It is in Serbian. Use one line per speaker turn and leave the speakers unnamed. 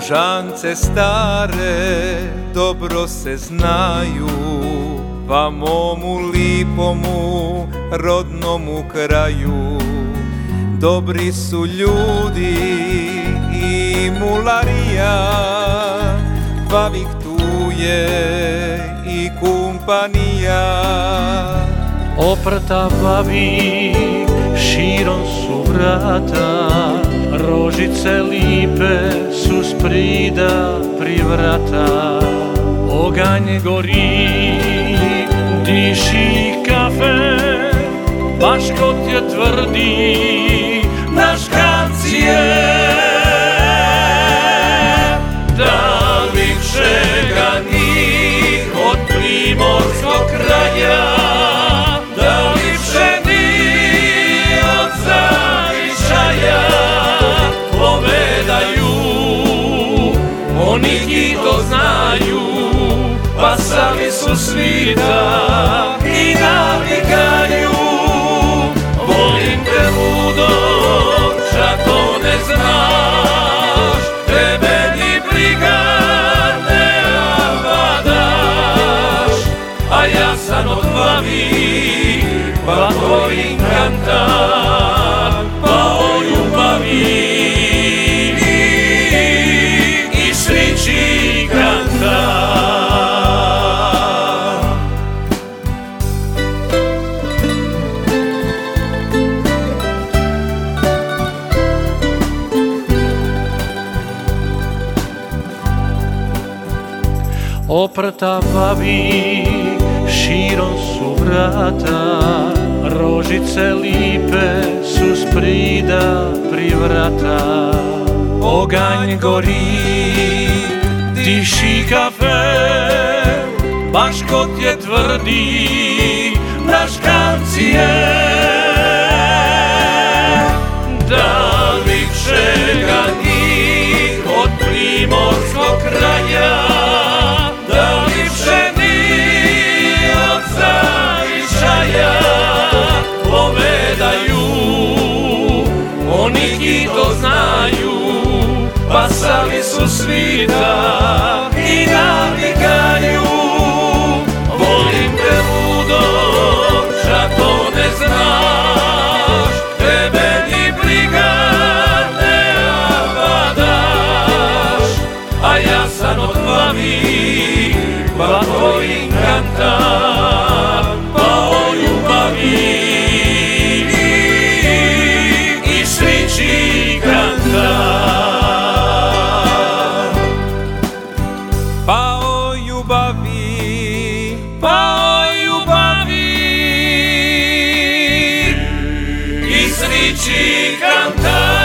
Ružance stare dobro se znaju, pa momu lipomu rodnomu kraju. Dobri su ljudi i mularija, pa ih tu je i kumpanija.
Oprta bavi, širom su vrata, rožice lipe su sprida pri vrata. Oganj gori, diši kafe, baš ko je tvrdi naš kancije. Da li čega ni od primorskog kraja, da li pšeni od zavičaja, povedaju, oni i to znaju, pa sami su svita i navigaju. Volim te ludo, čak to ne znaš, tebe ni briga ne abadaš, a ja sam od bavi, pa tvojim kantar, pa o ljubavi i sreći kantar. Oprta bavi, širom su vrata, rožice lipe su sprida pri vrata. Oganj gori, diši kafe, baš ko je tvrdi naš kancije. Da li čega ni od primorskog kraja, da li pšeni od zavičaja, povedaju, oni i to znaju, pa sami su svita i navigaju. Volim te ludo, čak to ne znaš, tebe ni briga ne abadaš, a ja sam od bavi, pa tvojim kantar, pa o ljubavi i sreći kantar.
Pa o ljubavi,
Pa o ljubavi i sreći kantar.